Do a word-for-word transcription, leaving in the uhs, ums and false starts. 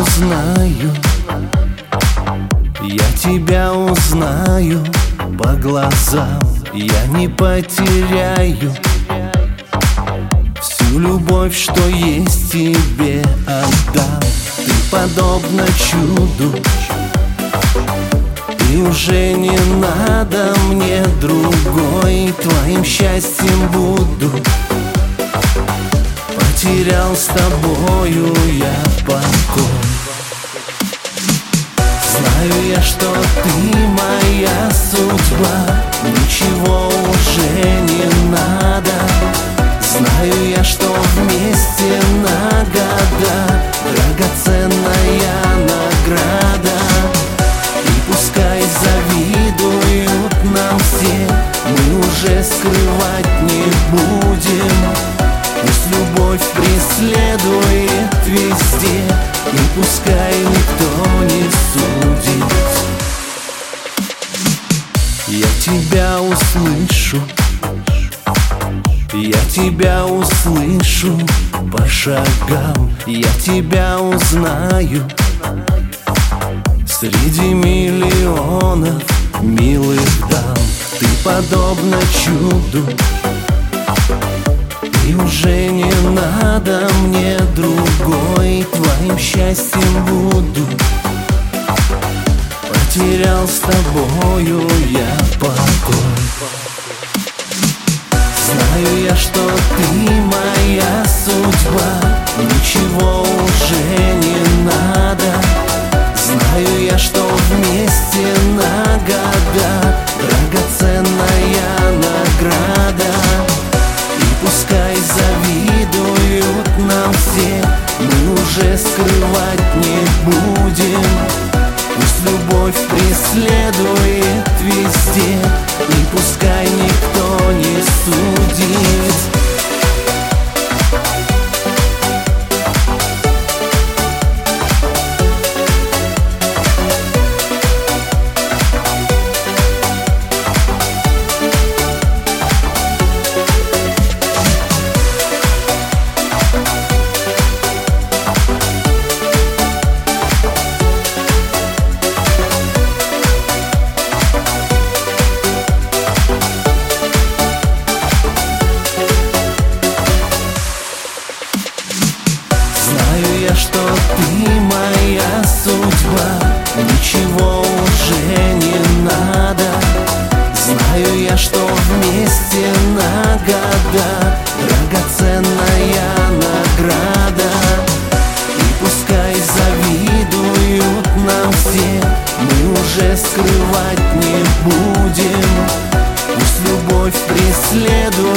узнаю, я тебя узнаю по глазам. Я не потеряю всю любовь, что есть, тебе отдам. Ты подобна чуду, и уже не надо мне другой. Твоим счастьем буду, потерял с тобою я покой. Знаю я, что ты моя судьба, ничего уже не надо. Знаю я, что вместе на года драгоценная награда. И пускай завидуют нам все, мы уже скрывать не будем. Пусть любовь преследует везде, и пускай никто не судит. Я тебя услышу, я тебя услышу по шагам. Я тебя узнаю среди миллионов милых дам. Ты подобна чуду, и уже не надо мне другой. Твоим счастьем буду, потерял с тобою я покой. Знаю я, что ты моя судьба, ничего уже не надо. Знаю я, что вместе на года драгоценная награда. И пускай завидуют нам все, мы уже скрывать не будем. Пусть любовь преследует везде, и пускай никто не судит. Знаю я, что ты моя судьба, ничего уже не надо. Знаю я, что вместе на года драгоценная награда. И пускай завидуют нам все, мы уже скрывать не будем. Пусть любовь преследует